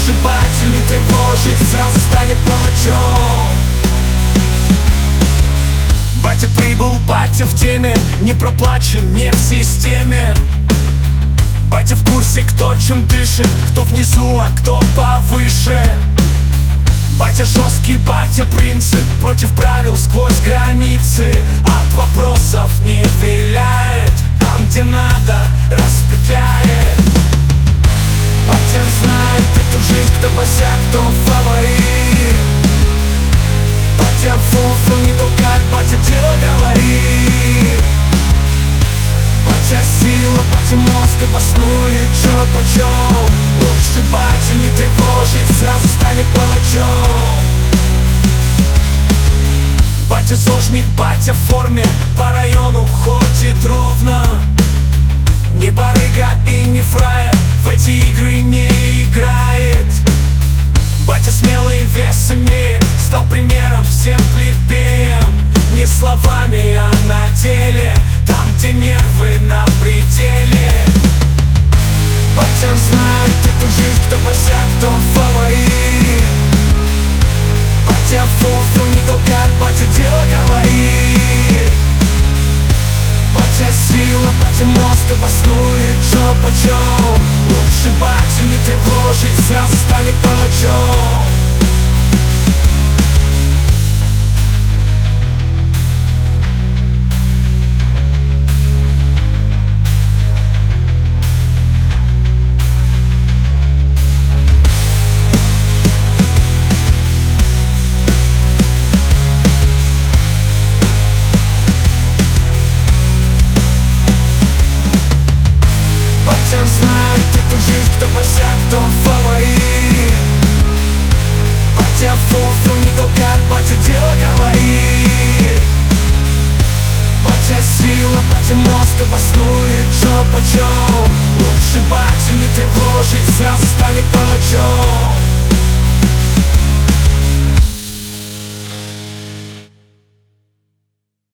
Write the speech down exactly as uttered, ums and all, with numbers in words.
Лучше батю не тревожить, сразу станет палачом. Батя прибыл, батя в теме, не проплачен, не в системе. Батя в курсе, кто чем дышит, кто внизу, а кто повыше. Батя жесткий, батя принцип, против правил сквозь границы. От вопросов не виляет, там где надо распетляет. Батя знает эту жизнь, кто босяк, кто фаворит. Батя фуфу не толкает, батя дело говорит. Батя сила, батя мозг обоснует, чё почем. Лучше батю не тревожить, сразу станет палачом. Батя зожник, батя в форме, по району ходит ровно. Не барыга и не фраер, в эти игры не играет. Батя смелый, вес имеет, стал примером всем плебеям. Не словами, а на деле, там где нервы на пределе. Батя знает эту жизнь, кто босяк, кто фаворит. Батя фуфу не толкает, батя дело говорит. Батя сила, батя мозг обоснует, чё почем. Лучше батю не тревожить, сразу станет палачом. Батя знает эту жизнь, кто босяк, кто фаворит. Батя фуфу не толкает, батя дело говорит. Батя сила, батя мозг обоснует, чё почем.